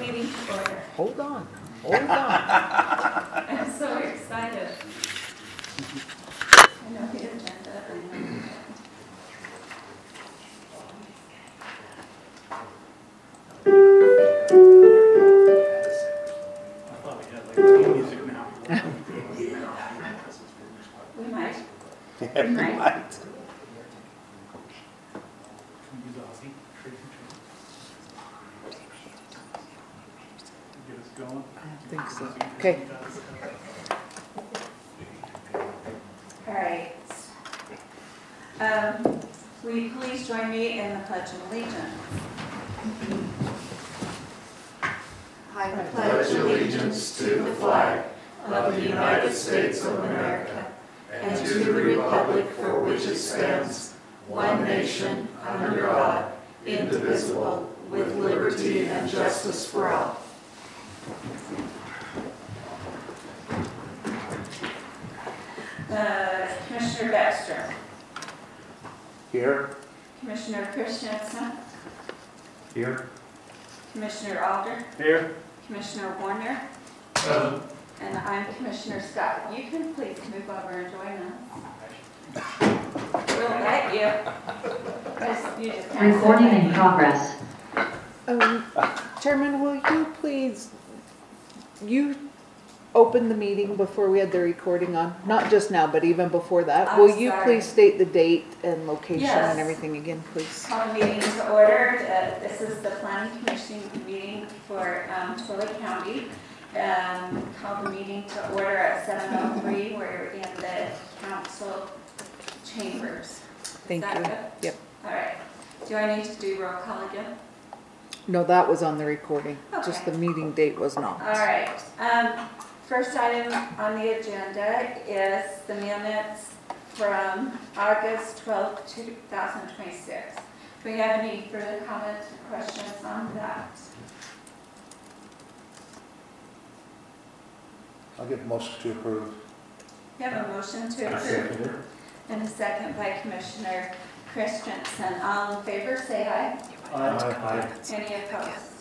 meeting to order. Hold on, hold on. I'm so excited. I know the agenda. I know the I thought we had like theme music now. We might. Yeah, We might. right. Use Aussie. Get us going. I think so. Okay. All right. Will you please join me in the Pledge of Allegiance? I pledge allegiance to the flag of the United States of America and to the republic for which it stands, one nation, under God, indivisible, with liberty and justice for all. Commissioner Baxter, Here? Commissioner Christensen, Here. Commissioner Alder, Here. Commissioner Warner, and I'm Commissioner Scott. You can please move over and join us. We'll let you. You just can't sit Recording there. in progress. Chairman, will you please, you opened the meeting before we had the recording on? Not just now, but even before that. I'm Will you sorry. please state the date and location Yes. and everything again, please? Call the meeting to order. This is the Planning Commission meeting for Twilla County. Call the meeting to order at 7:03. We're in the council chambers. Thank Is that you. good? Yep. All right. Do I need to do roll call again? No, that was on the recording. Just Okay. the meeting date was not. All right. First item on the agenda is the minutes from August 12th, 2026. Do we have any further comments or questions on that? I'll give motion to approve. We have a motion to approve and a second by Commissioner Christensen. All in favor, say aye. Aye. Any opposed?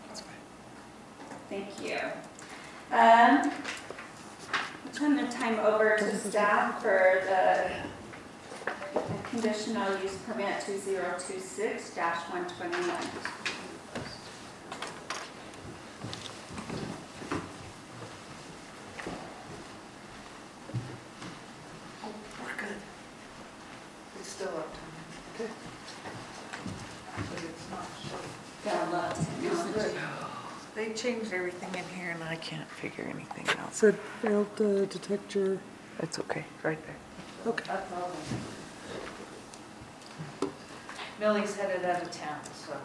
Thank you. I'll turn the time over to staff for the conditional use permit 2026-121. We're good. We still have time. Okay. But it's not showing. Got a lot of technology. They changed everything in here and I can't figure anything out. Said failed to detect your, It's okay, right there. okay. That's all. Millie's headed out of town, so.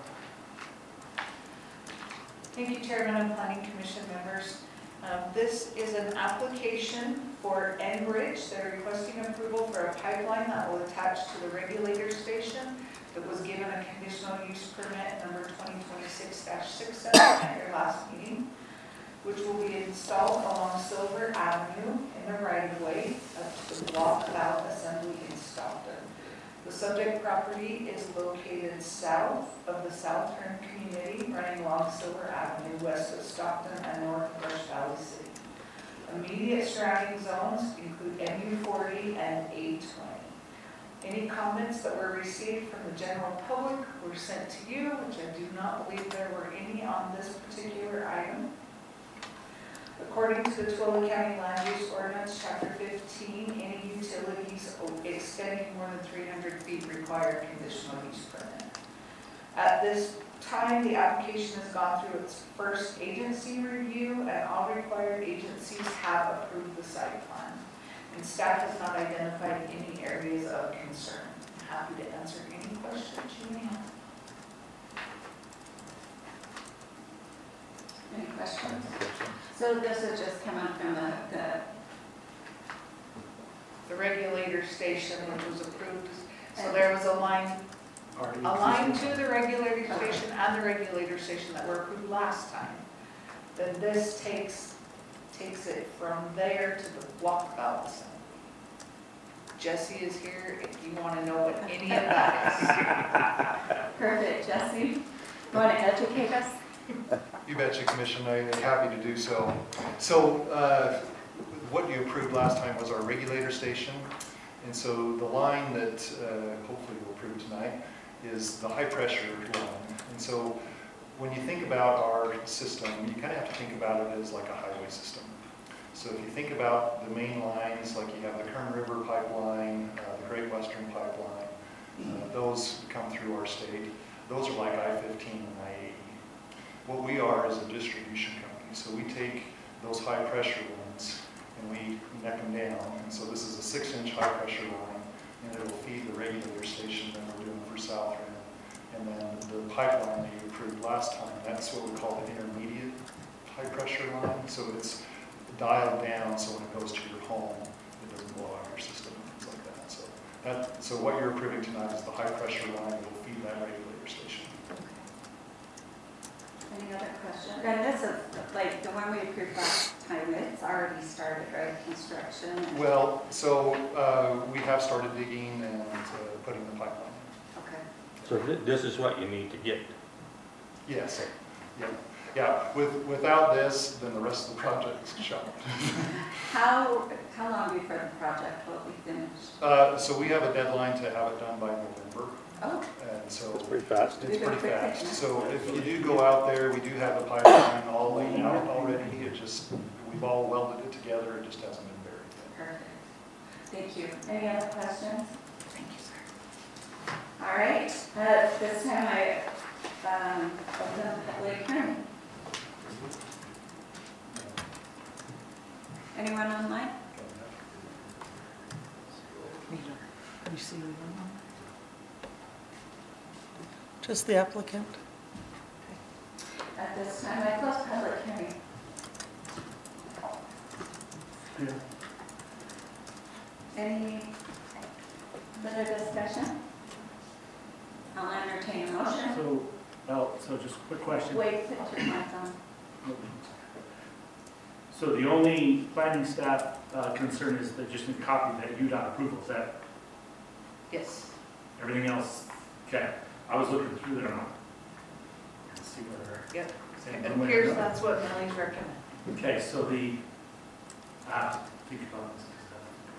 Thank you, Chairman and Planning Commission members. This is an application for Enbridge. They're requesting approval for a pipeline that will attach to the regulator station that was given a conditional use permit number 2026-67 at your last meeting, which will be installed along Silver Avenue in the right-of-way up to the Block Valve Assembly in Stockton. The subject property is located south of the Southern Community, running along Silver Avenue, west of Stockton and north of Brush Valley City. Immediate surrounding zones include MU40 and A20. Any comments that were received from the general public were sent to you, which I do not believe there were any on this particular item. According to the Twilla County Land Use Ordinance, Chapter 15, any utilities extending more than 300 feet require conditional use permit. At this time, the application has gone through its first agency review, and all required agencies have approved the site plan. And staff has not identified any areas of concern. I'm happy to answer any questions you may have. Any questions? So this is just coming from The regulator station, which was approved, so there was a line to the regulator station and the regulator station that were approved last time. Then this takes it from there to the Block Valve Assembly. Jesse is here if you want to know what any of that Perfect, Jesse. You want to educate us? is. You betcha, Commissioner, I'm happy to do so. So what you approved last time was our regulator station. And so the line that hopefully we'll approve tonight is the high pressure line. And so when you think about our system, you kind of have to think about it as like a highway system. So if you think about the main lines, like you have the Kern River Pipeline, the Great Western Pipeline, those come through our state. Those are like I-15 and I-80. What we are is a distribution company. So we take those high pressure lines and we neck them down. And so this is a 6-inch high pressure line, and it will feed the regulator station that we're doing for South Rim. And then the pipeline that you approved last time, that's what we call the intermediate high pressure line. So it's dialed down so when it goes to your home, it doesn't blow out your system and things like that. So what you're approving tonight is the high pressure line that will feed that regulator station. Any other questions? And this is, like, the one we approved last time, it's already started, right, construction? Well, so we have started digging and putting the pipeline in. Okay. So this is what you need to get. Yes, yeah. Without this, then the rest of the project's shot. How long before the project will be finished? So we have a deadline to have it done by November, Oh, and so That's pretty fast. it's pretty fast. So if you do go out there, we do have the pipeline all laid out already. We've all welded it together, it just hasn't been buried yet. perfect. Thank you. Any other questions? Thank you, sir. All right, this time I open the public hearing. Anyone online? You see me? Just the applicant. At this time, I close public hearing. Any further discussion? I'll entertain a motion. So just a quick question. Wait, put your mic on. So the only planning staff concern is that just a copy that UDOT approval, is that Yes. everything else? Okay, I was looking through there and let's see whether. Yep. saying It one way or appears another. that's what Millie's recommending. Okay, so the, think about this, because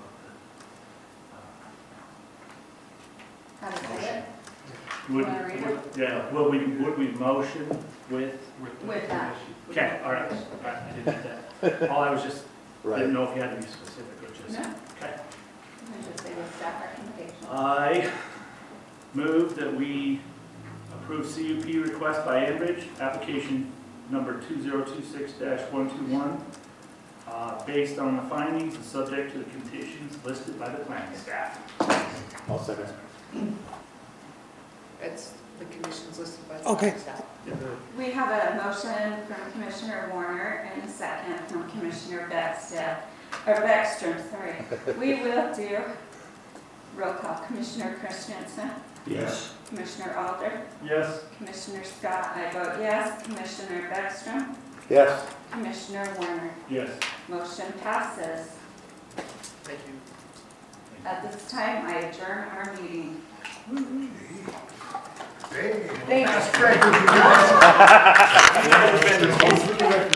I think about How to say it? Would, Wanna read it? yeah, would we motion with? With that. Okay, all right, I didn't get that. All I was just, didn't know if you had to be specific or just. No. Okay. I just say with staff recommendation. I move that we approve CUP request by Enbridge, application number 2026-121, based on the findings and subject to the conditions listed by the planning staff. I'll second. It's the conditions listed by the Okay. staff. We have a motion from Commissioner Warner and a second from Commissioner Beckstrom, sorry. We will do roll call. Commissioner Christensen, Yes. Commissioner Alder, Yes. Commissioner Scott, I vote yes. Commissioner Beckstrom, Yes. Commissioner Warner. Yes. Motion passes. Thank you. At this time, I adjourn our meeting. Thanks.